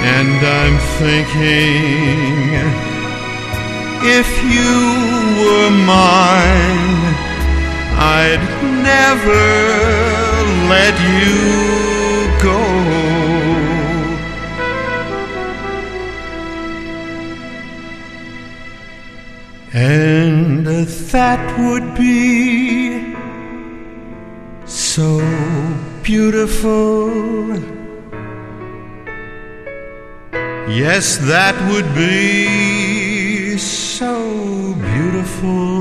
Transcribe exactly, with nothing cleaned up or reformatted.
And I'm thinking, if you were mine, I'd never let you go. And that would be so beautiful. Yes, that would be so beautiful.